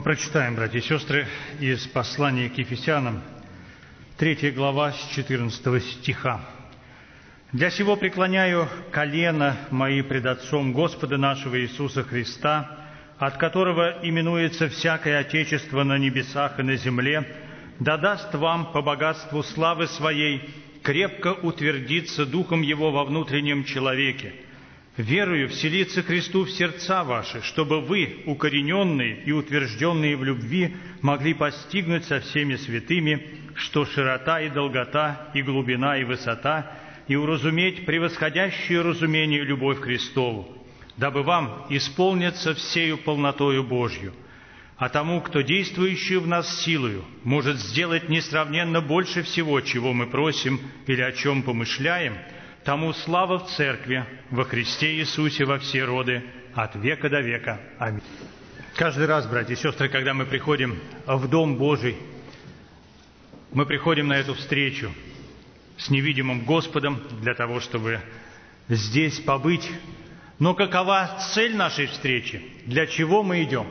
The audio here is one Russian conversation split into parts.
Прочитаем, братья и сестры, из послания к Ефесянам, 3 глава, с 14 стиха. «Для сего преклоняю колено мои пред Отцом Господа нашего Иисуса Христа, от которого именуется всякое Отечество на небесах и на земле, да даст вам по богатству славы Своей крепко утвердиться Духом Его во внутреннем человеке, верою вселиться Христу в сердца ваши, чтобы вы, укорененные и утвержденные в любви, могли постигнуть со всеми святыми, что широта и долгота, и глубина, и высота, и уразуметь превосходящее разумение любовь к Христову, дабы вам исполниться всею полнотою Божью. А тому, кто действующий в нас силою, может сделать несравненно больше всего, чего мы просим или о чем помышляем, тому слава в Церкви, во Христе Иисусе во все роды, от века до века. Аминь». Каждый раз, братья и сестры, когда мы приходим в Дом Божий, мы приходим на эту встречу с невидимым Господом для того, чтобы здесь побыть. Но какова цель нашей встречи? Для чего мы идем?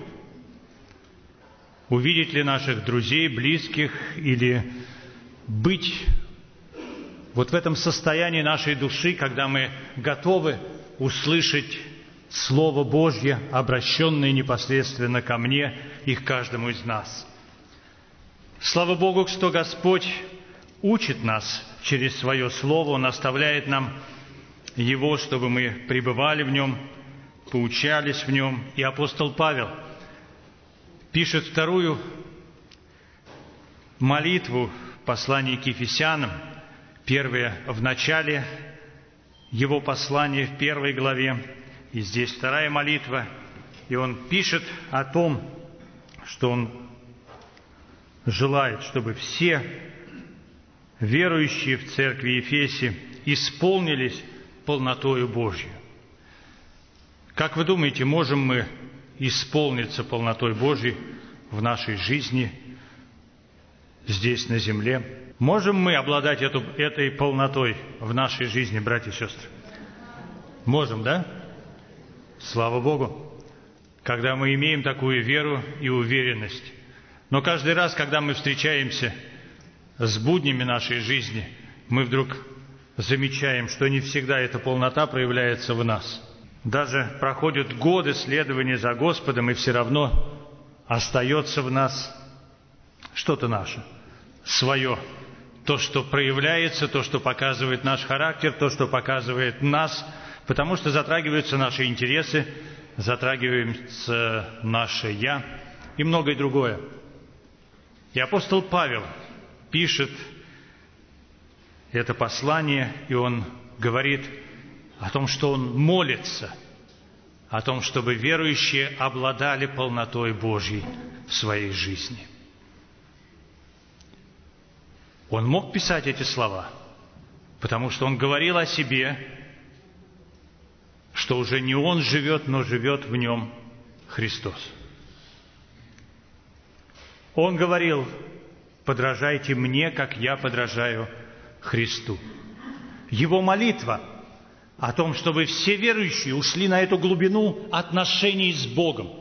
Увидеть ли наших друзей, близких, или быть вот в этом состоянии нашей души, когда мы готовы услышать Слово Божье, обращенное непосредственно ко мне и к каждому из нас. Слава Богу, что Господь учит нас через Свое Слово, Он оставляет нам Его, чтобы мы пребывали в Нем, поучались в Нем. И апостол Павел пишет вторую молитву в послании к Ефесянам, первая в начале его послания, в 1 главе, и здесь вторая молитва, и он пишет о том, что он желает, чтобы все верующие в церкви Ефесе исполнились полнотою Божью. Как вы думаете, можем мы исполниться полнотой Божьей в нашей жизни здесь, на земле? Можем мы обладать этой полнотой в нашей жизни, братья и сестры? Можем, да? Слава Богу, когда мы имеем такую веру и уверенность. Но каждый раз, когда мы встречаемся с буднями нашей жизни, мы вдруг замечаем, что не всегда эта полнота проявляется в нас. Даже проходят годы следования за Господом, и все равно остается в нас что-то наше, свое. То, что проявляется, то, что показывает наш характер, то, что показывает нас, потому что затрагиваются наши интересы, затрагивается наше «я» и многое другое. И апостол Павел пишет это послание, и он говорит о том, что он молится, о том, чтобы верующие обладали полнотой Божьей в своей жизни. Он мог писать эти слова, потому что он говорил о себе, что уже не он живет, но живет в нем Христос. Он говорил: «Подражайте мне, как я подражаю Христу». Его молитва о том, чтобы все верующие ушли на эту глубину отношений с Богом.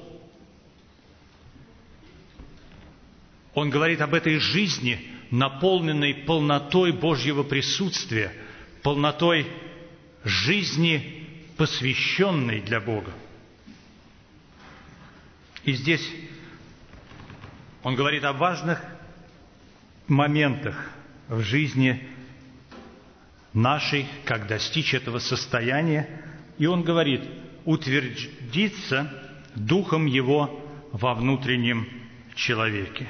Он говорит об этой жизни, наполненной полнотой Божьего присутствия, полнотой жизни, посвященной для Бога. И здесь он говорит о важных моментах в жизни нашей, как достичь этого состояния. И он говорит: утвердиться Духом Его во внутреннем человеке.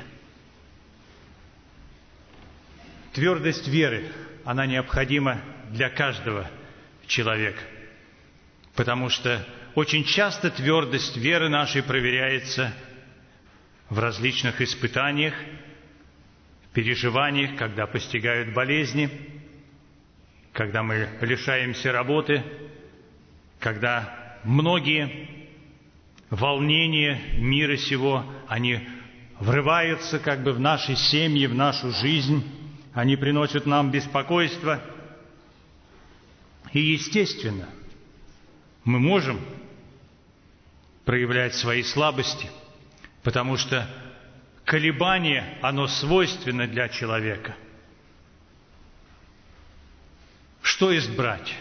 Твердость веры, она необходима для каждого человека, потому что очень часто твердость веры нашей проверяется в различных испытаниях, переживаниях, когда постигают болезни, когда мы лишаемся работы, когда многие волнения мира сего, они врываются как бы в наши семьи, в нашу жизнь, они приносят нам беспокойство. И, естественно, мы можем проявлять свои слабости, Потому что колебание, оно свойственно для человека. Что избрать?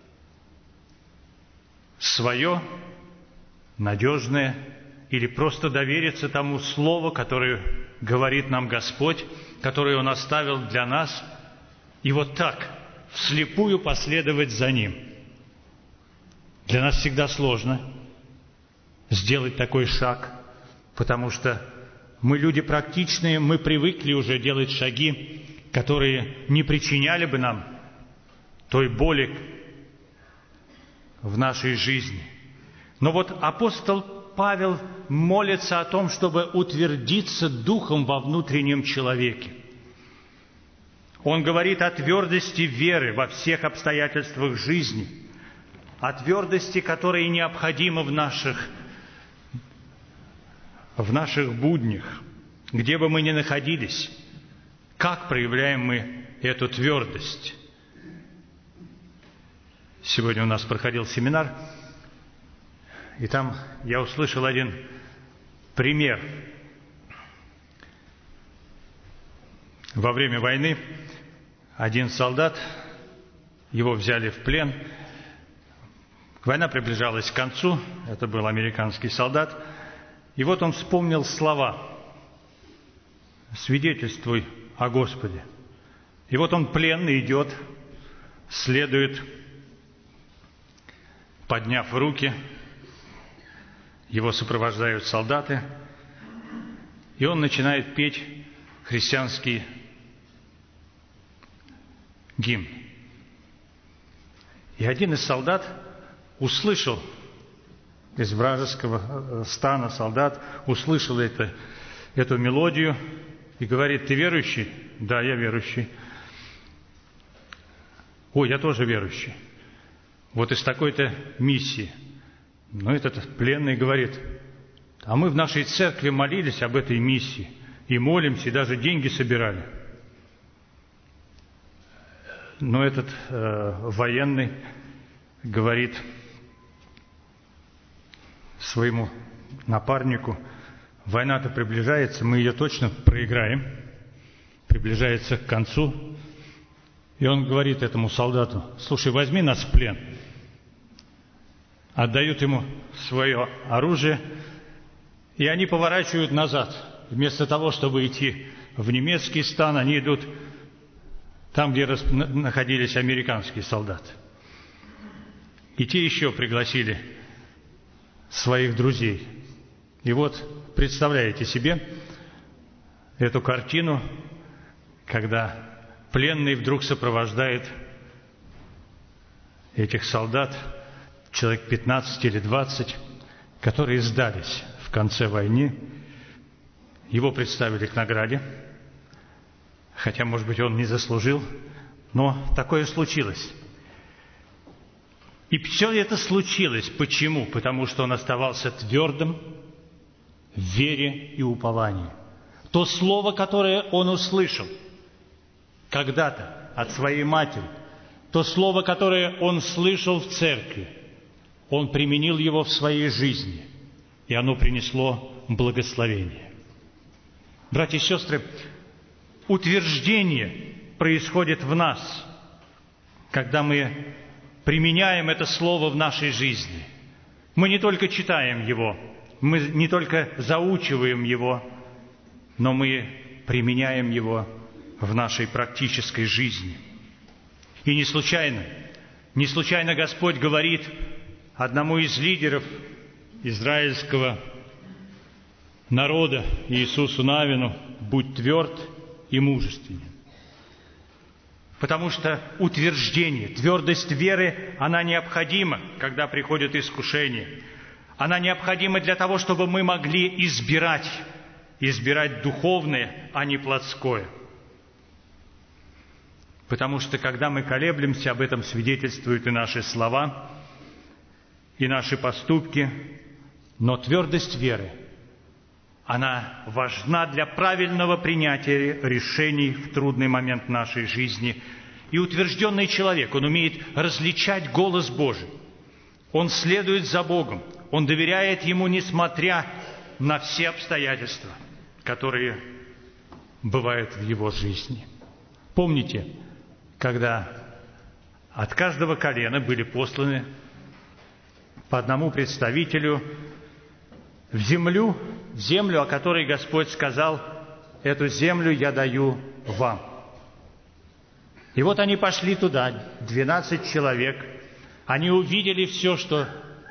Свое, надежное, или просто довериться тому Слову, которое говорит нам Господь, которое Он оставил для нас, и вот так вслепую последовать за Ним. Для нас всегда сложно сделать такой шаг, потому что мы люди практичные, мы привыкли уже делать шаги, которые не причиняли бы нам той боли в нашей жизни. Но вот апостол Павел молится о том, чтобы утвердиться духом во внутреннем человеке. Он говорит о твердости веры во всех обстоятельствах жизни, о твердости, которая необходима в наших буднях, где бы мы ни находились. Как проявляем мы эту твердость? Сегодня у нас проходил семинар, и там я услышал один пример. Во время войны один солдат, его взяли в плен. Война приближалась к концу, это был американский солдат. И вот он вспомнил слова: «Свидетельствуй о Господе». И вот он пленный идет, следует, подняв руки, его сопровождают солдаты, и он начинает петь христианский гимн. И один из солдат услышал, из вражеского стана солдат, услышал эту мелодию и говорит: «Ты верующий?» «Да, я верующий». «Ой, я тоже верующий. Вот из такой-то миссии». Но этот пленный говорит: «А мы в нашей церкви молились об этой миссии, и молимся, и даже деньги собирали». Но этот военный говорит своему напарнику: «Война-то приближается, мы ее точно проиграем, приближается к концу». И он говорит этому солдату: «Слушай, возьми нас в плен». Отдают ему свое оружие, и они поворачивают назад. Вместо того, чтобы идти в немецкий стан, они идут там, где находились американские солдаты. И те еще пригласили своих друзей. И вот представляете себе эту картину, когда пленный вдруг сопровождает этих солдат, человек 15 или 20, которые сдались в конце войны. Его представили к награде, хотя, может быть, он не заслужил, но такое случилось. И все это случилось. Почему? Потому что он оставался твердым в вере и уповании. То слово, которое он услышал когда-то от своей матери, то слово, которое он слышал в церкви, он применил его в своей жизни, и оно принесло благословение. Братья и сестры, утверждение происходит в нас, когда мы применяем это слово в нашей жизни. Мы не только читаем его, мы не только заучиваем его, но мы применяем его в нашей практической жизни. И не случайно Господь говорит одному из лидеров израильского народа, Иисусу Навину: «Будь тверд и мужественен». Потому что утверждение, твердость веры, она необходима, когда приходят искушения. Она необходима для того, чтобы мы могли избирать духовное, а не плотское. Потому что, когда мы колеблемся, об этом свидетельствуют и наши слова, и наши поступки, но твердость веры, она важна для правильного принятия решений в трудный момент нашей жизни. И утвержденный человек, он умеет различать голос Божий. Он следует за Богом, он доверяет Ему, несмотря на все обстоятельства, которые бывают в его жизни. Помните, когда от каждого колена были посланы по одному представителю в землю, о которой Господь сказал: «Эту землю я даю вам». И вот они пошли туда, 12 человек. Они увидели все, что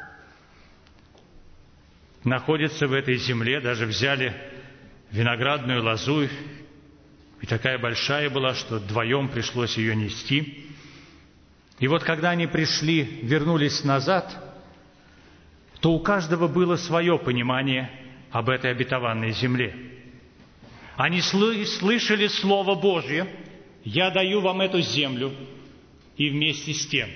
находится в этой земле, даже взяли виноградную лозу, и такая большая была, что вдвоем пришлось ее нести. И вот когда они вернулись назад, то у каждого было свое понимание об этой обетованной земле. Они слышали Слово Божье: «Я даю вам эту землю», и вместе с тем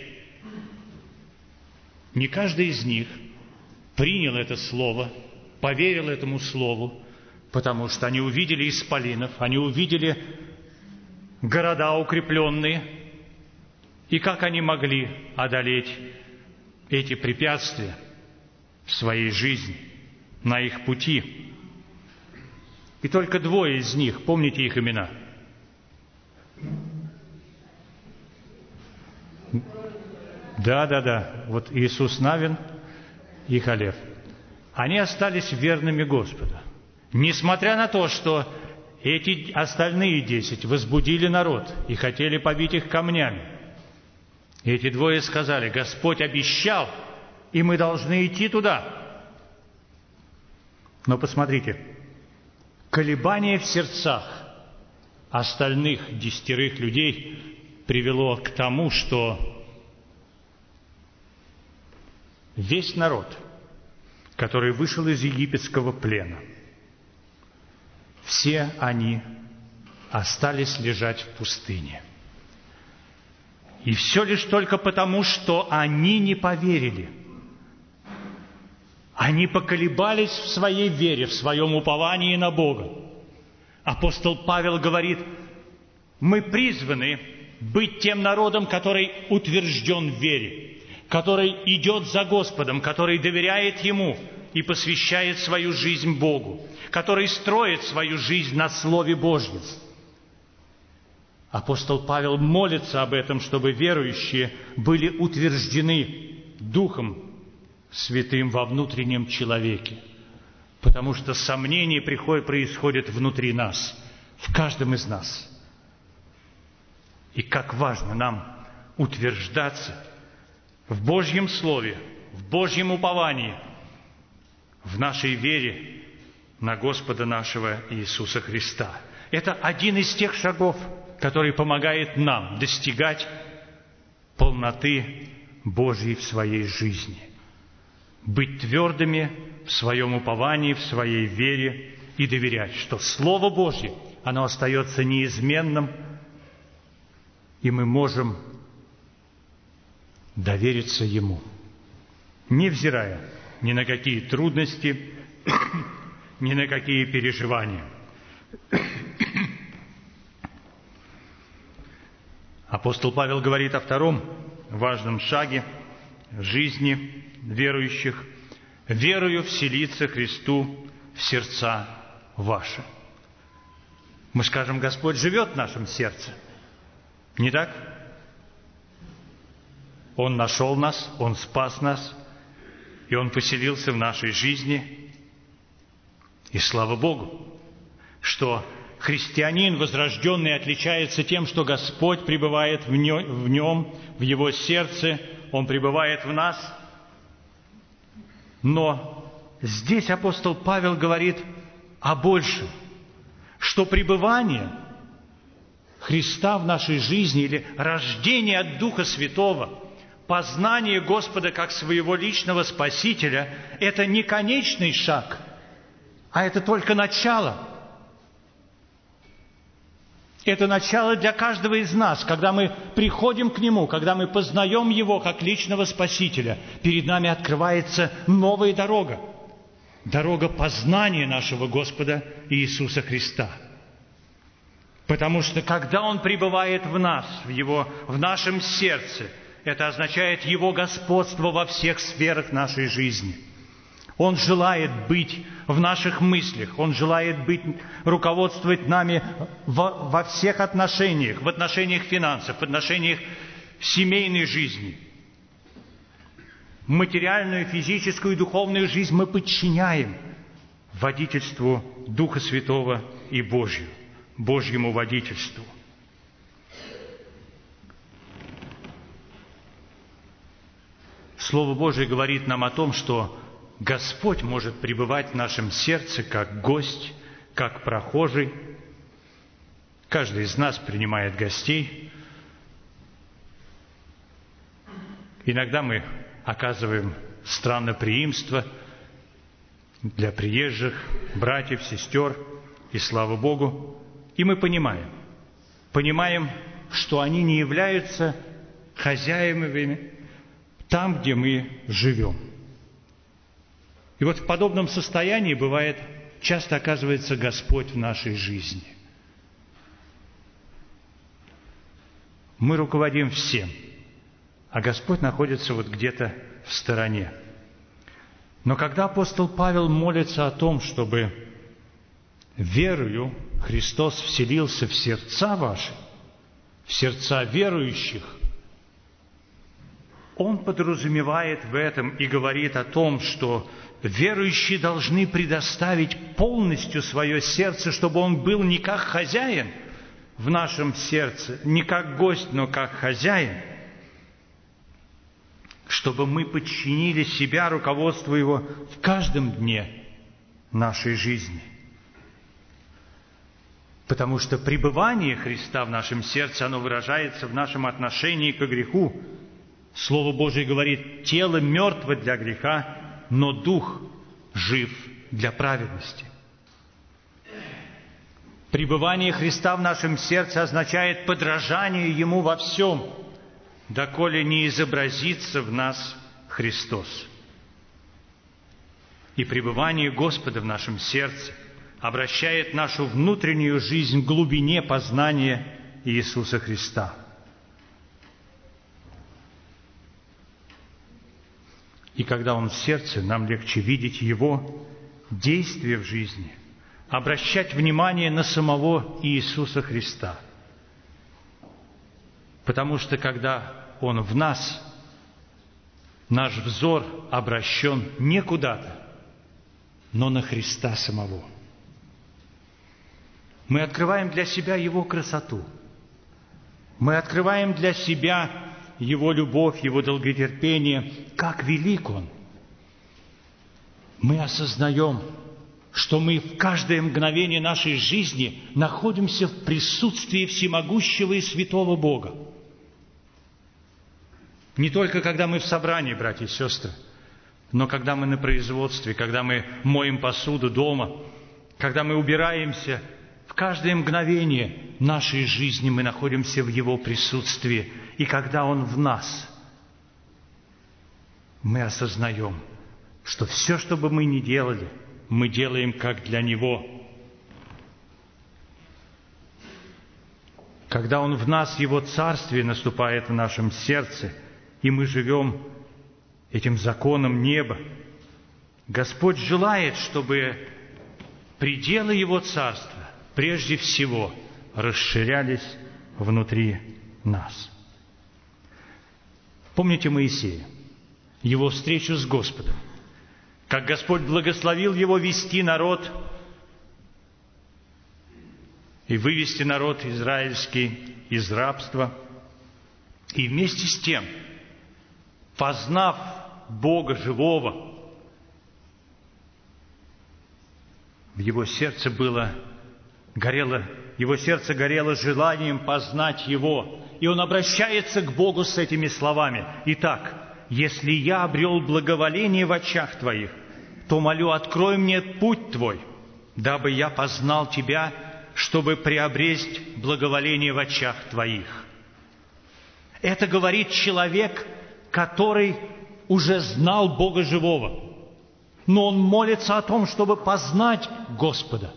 не каждый из них принял это Слово, поверил этому Слову, потому что они увидели исполинов, они увидели города укрепленные, и как они могли одолеть эти препятствия в своей жизни, на их пути. И только двое из них, помните их имена? Да, вот Иисус Навин и Халев. Они остались верными Господу. Несмотря на то, что эти остальные 10 возбудили народ и хотели побить их камнями. И эти двое сказали: «Господь обещал, и мы должны идти туда». Но посмотрите, колебание в сердцах остальных 10 людей привело к тому, что весь народ, который вышел из египетского плена, все они остались лежать в пустыне. И все лишь только потому, что они не поверили. Они поколебались в своей вере, в своем уповании на Бога. Апостол Павел говорит: мы призваны быть тем народом, который утвержден в вере, который идет за Господом, который доверяет Ему и посвящает свою жизнь Богу, который строит свою жизнь на Слове Божьем. Апостол Павел молится об этом, чтобы верующие были утверждены Духом Святым во внутреннем человеке, потому что сомнения происходят внутри нас, в каждом из нас. И как важно нам утверждаться в Божьем Слове, в Божьем уповании, в нашей вере на Господа нашего Иисуса Христа. Это один из тех шагов, который помогает нам достигать полноты Божьей в своей жизни. Быть твердыми в своем уповании, в своей вере и доверять, что Слово Божье, оно остается неизменным, и мы можем довериться Ему, невзирая ни на какие трудности, ни на какие переживания. Апостол Павел говорит о втором важном шаге жизни верующих: «Верою вселится Христу в сердца ваши». Мы скажем: Господь живет в нашем сердце. Не так? Он нашел нас, Он спас нас, и Он поселился в нашей жизни. И слава Богу, что христианин возрожденный отличается тем, что Господь пребывает в нем, в его сердце, Он пребывает в нас. Но здесь апостол Павел говорит о большем, что пребывание Христа в нашей жизни или рождение от Духа Святого, познание Господа как своего личного Спасителя – это не конечный шаг, а это только начало. Это начало для каждого из нас. Когда мы приходим к Нему, когда мы познаем Его как личного Спасителя, перед нами открывается новая дорога. Дорога познания нашего Господа Иисуса Христа. Потому что когда Он пребывает в нас, в нашем сердце, это означает Его господство во всех сферах нашей жизни. Он желает быть в наших мыслях, Он желает руководствовать нами во всех отношениях, в отношениях финансов, в отношениях семейной жизни. Материальную, физическую и духовную жизнь мы подчиняем водительству Духа Святого и Божьему водительству. Слово Божие говорит нам о том, что Господь может пребывать в нашем сердце как гость, как прохожий. Каждый из нас принимает гостей. Иногда мы оказываем странноприимство для приезжих, братьев, сестер, и слава Богу. И мы понимаем, что они не являются хозяевами там, где мы живем. И вот в подобном состоянии часто оказывается Господь в нашей жизни. Мы руководим всем, а Господь находится вот где-то в стороне. Но когда апостол Павел молится о том, чтобы верою Христос вселился в сердца ваши, в сердца верующих, он подразумевает в этом и говорит о том, что верующие должны предоставить полностью свое сердце, чтобы он был не как хозяин в нашем сердце, не как гость, но как хозяин, чтобы мы подчинили себя руководству Его в каждом дне нашей жизни. Потому что пребывание Христа в нашем сердце, оно выражается в нашем отношении к греху. Слово Божие говорит: тело мертво для греха, но дух жив для праведности. Пребывание Христа в нашем сердце означает подражание Ему во всем, доколе не изобразится в нас Христос. И пребывание Господа в нашем сердце обращает нашу внутреннюю жизнь к глубине познания Иисуса Христа. И когда Он в сердце, нам легче видеть Его действия в жизни, обращать внимание на самого Иисуса Христа. Потому что когда Он в нас, наш взор обращен не куда-то, но на Христа самого. Мы открываем для себя Его красоту. Мы открываем для себя Его любовь, Его долготерпение, как велик Он. Мы осознаем, что мы в каждое мгновение нашей жизни находимся в присутствии всемогущего и святого Бога. Не только когда мы в собрании, братья и сестры, но когда мы на производстве, когда мы моем посуду дома, когда мы убираемся, в каждое мгновение нашей жизни мы находимся в Его присутствии. И когда Он в нас, мы осознаем, что все, что бы мы ни делали, мы делаем как для Него. Когда Он в нас, Его Царствие наступает в нашем сердце, и мы живем этим законом неба, Господь желает, чтобы пределы Его Царства прежде всего расширялись внутри нас. Помните Моисея, его встречу с Господом, как Господь благословил его вести народ и вывести народ израильский из рабства, и вместе с тем, познав Бога живого, в его сердце его сердце горело желанием познать Его. И он обращается к Богу с этими словами: «Итак, если я обрел благоволение в очах Твоих, то молю, открой мне путь Твой, дабы я познал Тебя, чтобы приобрести благоволение в очах Твоих». Это говорит человек, который уже знал Бога живого, но он молится о том, чтобы познать Господа.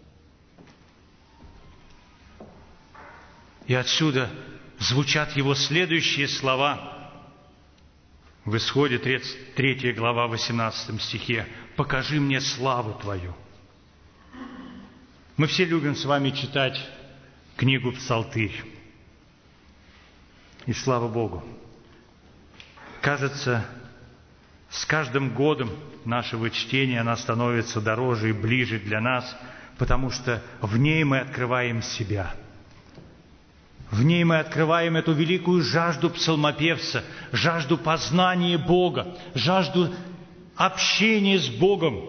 И отсюда звучат его следующие слова в Исходе 3 глава 18 стихе. покажи мне славу Твою». Мы все любим с вами читать книгу «Псалтырь». И слава Богу, кажется, с каждым годом нашего чтения она становится дороже и ближе для нас, потому что в ней мы открываем себя. В ней мы открываем эту великую жажду псалмопевца, жажду познания Бога, жажду общения с Богом.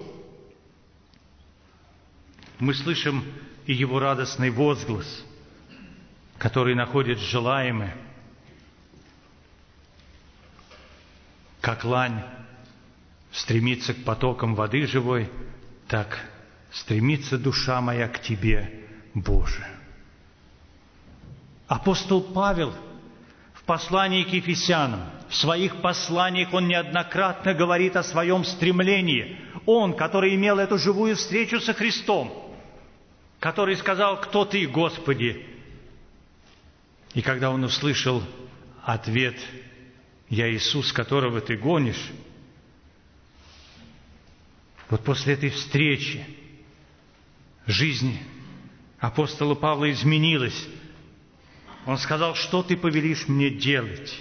Мы слышим и Его радостный возглас, который находит желаемое. Как лань стремится к потокам воды живой, так стремится душа моя к Тебе, Боже. Апостол Павел в послании к Ефесянам, в своих посланиях он неоднократно говорит о своем стремлении. Он, который имел эту живую встречу со Христом, который сказал: «Кто Ты, Господи?» И когда он услышал ответ: «Я Иисус, которого ты гонишь», вот после этой встречи жизнь апостола Павла изменилась. Он сказал: «Что ты повелишь мне делать?»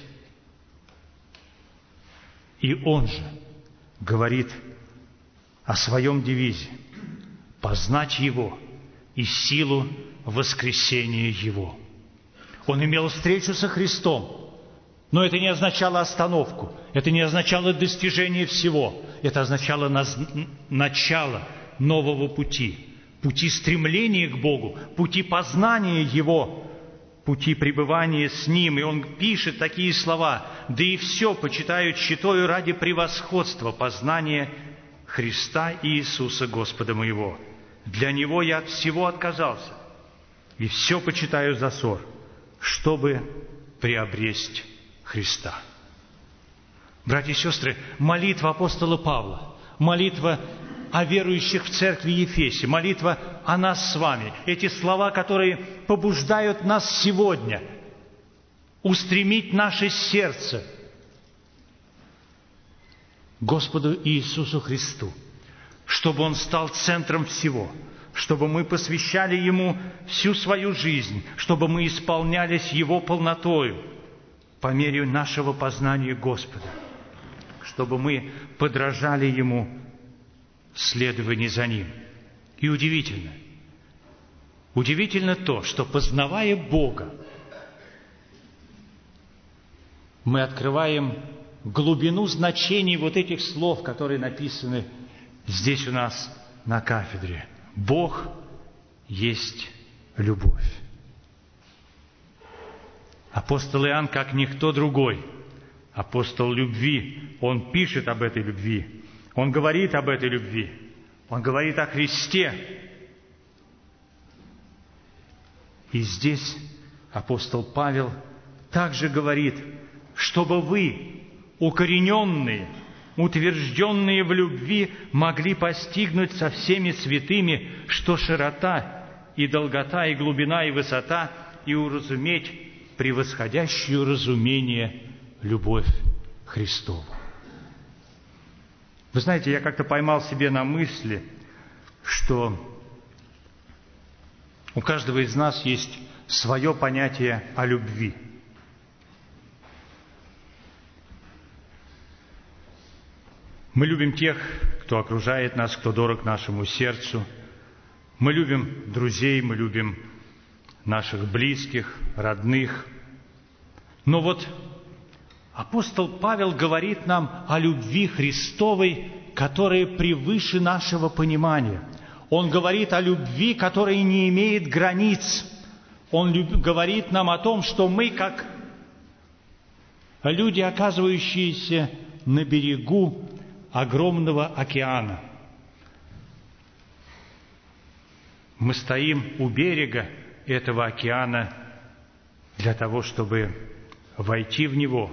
И он же говорит о своем девизе: «Познать Его и силу воскресения Его». Он имел встречу со Христом, но это не означало остановку, это не означало достижение всего, это означало начало нового пути, пути стремления к Богу, пути познания Его, пути пребывания с Ним. И он пишет такие слова: «Да и все почитаю тщетою ради превосходства познания Христа Иисуса Господа моего. Для Него я от всего отказался, и все почитаю за ссор, чтобы приобресть Христа». Братья и сестры, молитва апостола Павла, молитва о верующих в церкви Ефесе, молитва о нас с вами, эти слова, которые побуждают нас сегодня устремить наше сердце Господу Иисусу Христу, чтобы Он стал центром всего, чтобы мы посвящали Ему всю свою жизнь, чтобы мы исполнялись Его полнотою по мере нашего познания Господа, чтобы мы подражали Ему в следовании за Ним. И удивительно то, что, познавая Бога, мы открываем глубину значений вот этих слов, которые написаны здесь у нас на кафедре. Бог есть любовь. Апостол Иоанн, как никто другой, апостол любви, он пишет об этой любви, он говорит об этой любви, он говорит о Христе. И здесь апостол Павел также говорит, чтобы вы, укорененные, утвержденные в любви, могли постигнуть со всеми святыми, что широта и долгота, и глубина, и высота, и уразуметь превосходящую разумение любовь Христову. Вы знаете, я как-то поймал себе на мысли, что у каждого из нас есть свое понятие о любви. Мы любим тех, кто окружает нас, кто дорог нашему сердцу. Мы любим друзей, мы любим наших близких, родных. Но вот апостол Павел говорит нам о любви Христовой, которая превыше нашего понимания. Он говорит о любви, которая не имеет границ. Он говорит нам о том, что мы, как люди, оказывающиеся на берегу огромного океана, мы стоим у берега этого океана для того, чтобы войти в него.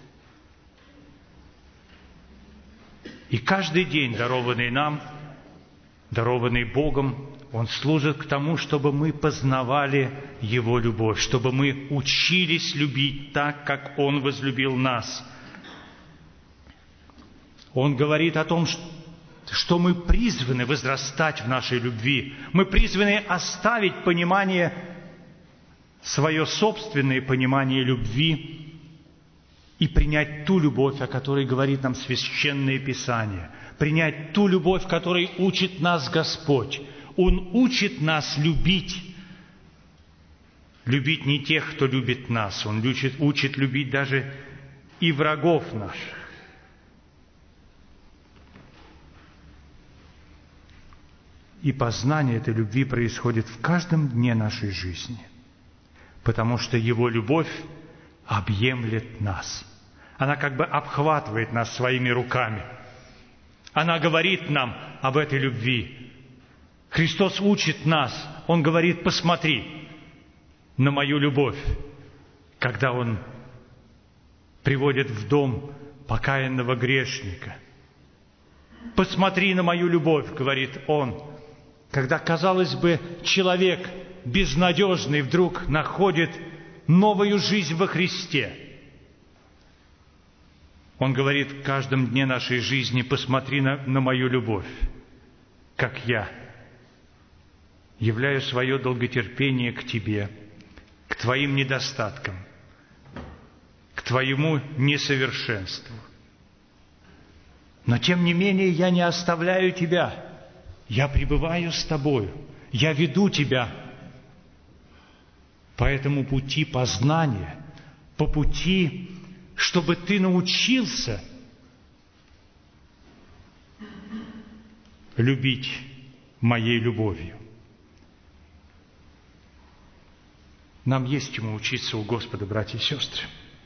И каждый день, дарованный нам, дарованный Богом, он служит к тому, чтобы мы познавали Его любовь, чтобы мы учились любить так, как Он возлюбил нас. Он говорит о том, что что мы призваны возрастать в нашей любви. Мы призваны оставить понимание, свое собственное понимание любви и принять ту любовь, о которой говорит нам Священное Писание. Принять ту любовь, которой учит нас Господь. Он учит нас любить. Любить не тех, кто любит нас. Он учит любить даже и врагов наших. И познание этой любви происходит в каждом дне нашей жизни, потому что Его любовь объемлет нас. Она как бы обхватывает нас своими руками. Она говорит нам об этой любви. Христос учит нас. Он говорит: посмотри на мою любовь, когда Он приводит в дом покаянного грешника. Посмотри на мою любовь, говорит Он, когда, казалось бы, человек безнадежный вдруг находит новую жизнь во Христе. Он говорит в каждом дне нашей жизни: посмотри на мою любовь, как я являю свое долготерпение к тебе, к твоим недостаткам, к твоему несовершенству. Но тем не менее я не оставляю тебя. Я пребываю с тобою, я веду тебя по этому пути познания, по пути, чтобы ты научился любить моей любовью. Нам есть чему учиться у Господа, братья и сестры.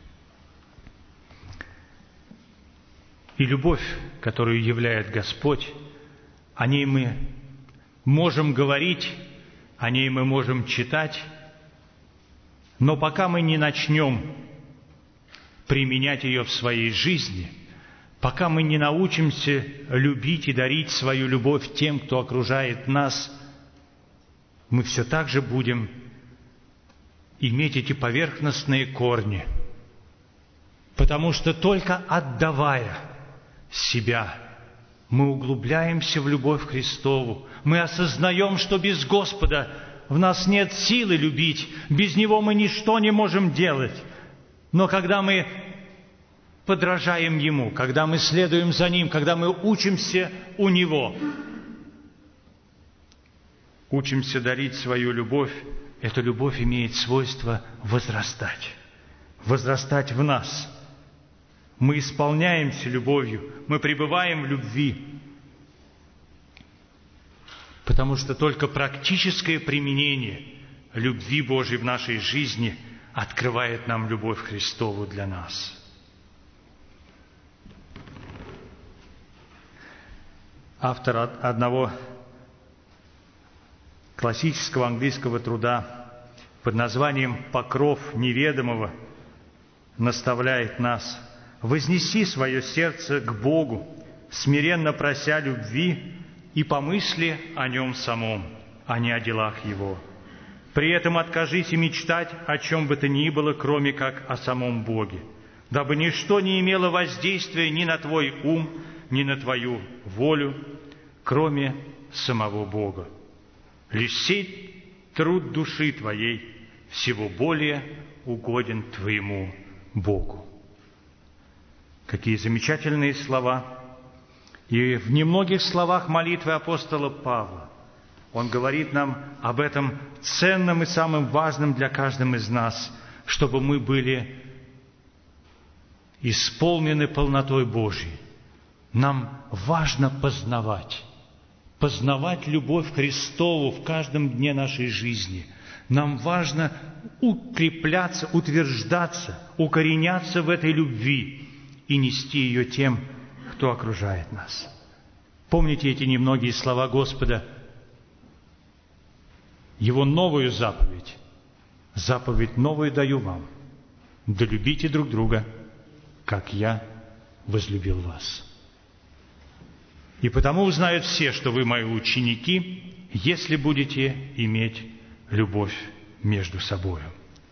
И любовь, которую являет Господь, о ней мы можем говорить, о ней мы можем читать, но пока мы не начнем применять ее в своей жизни, пока мы не научимся любить и дарить свою любовь тем, кто окружает нас, мы все так же будем иметь эти поверхностные корни, потому что только отдавая себя, мы углубляемся в любовь Христову. Мы осознаем, что без Господа в нас нет силы любить. Без Него мы ничто не можем делать. Но когда мы подражаем Ему, когда мы следуем за Ним, когда мы учимся у Него, учимся дарить свою любовь, эта любовь имеет свойство возрастать. Возрастать в нас. Мы исполняемся любовью, мы пребываем в любви, потому что только практическое применение любви Божьей в нашей жизни открывает нам любовь Христову для нас. Автор одного классического английского труда под названием «Покров неведомого» наставляет нас: «Вознеси свое сердце к Богу, смиренно прося любви, и помысли о Нем самом, а не о делах Его. При этом откажись мечтать о чем бы то ни было, кроме как о самом Боге, дабы ничто не имело воздействия ни на твой ум, ни на твою волю, кроме самого Бога. Лишь сей труд души твоей всего более угоден твоему Богу». Какие замечательные слова! И в немногих словах молитвы апостола Павла он говорит нам об этом ценном и самым важным для каждого из нас, чтобы мы были исполнены полнотой Божьей. Нам важно познавать любовь Христову в каждом дне нашей жизни. Нам важно укрепляться, утверждаться, укореняться в этой любви и нести ее тем, кто окружает нас. Помните эти немногие слова Господа, Его новую заповедь. Заповедь новую даю вам: да любите друг друга, как я возлюбил вас. И потому узнают все, что вы мои ученики, если будете иметь любовь между собою.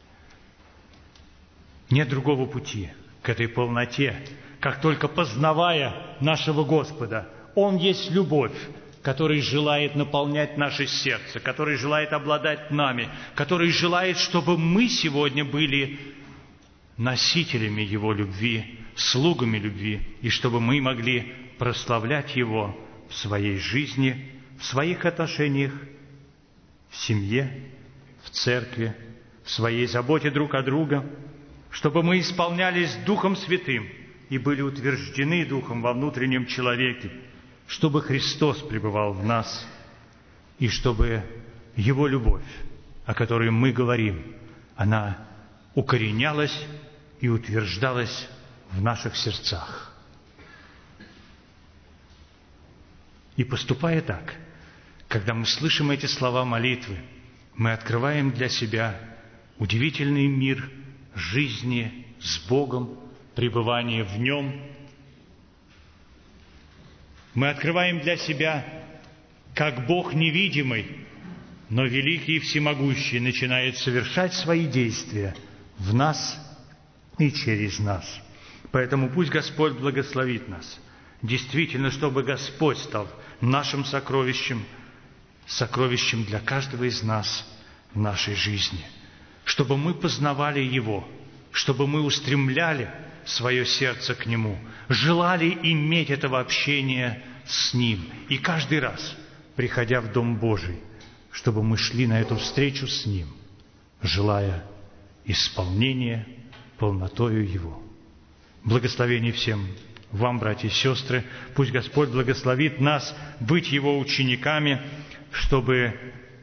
Нет другого пути к этой полноте, как только познавая нашего Господа, Он есть любовь, который желает наполнять наше сердце, который желает обладать нами, который желает, чтобы мы сегодня были носителями Его любви, слугами любви, и чтобы мы могли прославлять Его в своей жизни, в своих отношениях, в семье, в церкви, в своей заботе друг о друге, чтобы мы исполнялись Духом Святым и были утверждены Духом во внутреннем человеке, чтобы Христос пребывал в нас, и чтобы Его любовь, о которой мы говорим, она укоренялась и утверждалась в наших сердцах. И поступая так, когда мы слышим эти слова молитвы, мы открываем для себя удивительный мир жизни с Богом, пребывания в Нем. Мы открываем для себя, как Бог невидимый, но великий и всемогущий начинает совершать свои действия в нас и через нас. Поэтому пусть Господь благословит нас, действительно, чтобы Господь стал нашим сокровищем, сокровищем для каждого из нас в нашей жизни, чтобы мы познавали Его, чтобы мы устремляли свое сердце к Нему, желали иметь этого общения с Ним. И каждый раз, приходя в Дом Божий, чтобы мы шли на эту встречу с Ним, желая исполнения полнотою Его. Благословение всем вам, братья и сестры. Пусть Господь благословит нас быть Его учениками, чтобы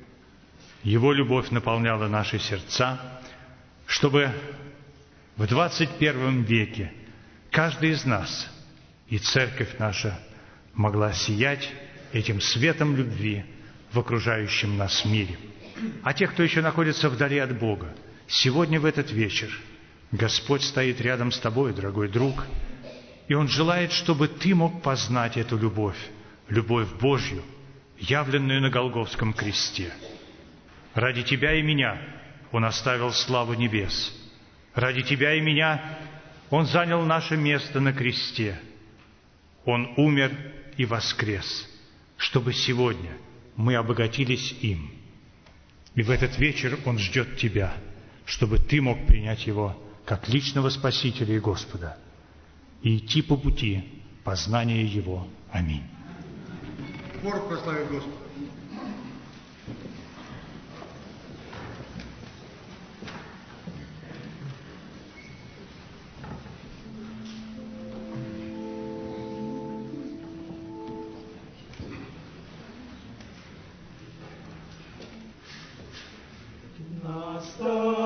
Его любовь наполняла наши сердца, чтобы в 21 веке каждый из нас и церковь наша могла сиять этим светом любви в окружающем нас мире. А те, кто еще находится вдали от Бога, сегодня в этот вечер Господь стоит рядом с тобой, дорогой друг, и Он желает, чтобы ты мог познать эту любовь, любовь Божью, явленную на Голгофском кресте. Ради тебя и меня Он оставил славу небес. Ради тебя и меня Он занял наше место на кресте. Он умер и воскрес, чтобы сегодня мы обогатились им. И в этот вечер Он ждет тебя, чтобы ты мог принять Его как личного Спасителя и Господа и идти по пути познания Его. Аминь. Хор прославит Господа. Настал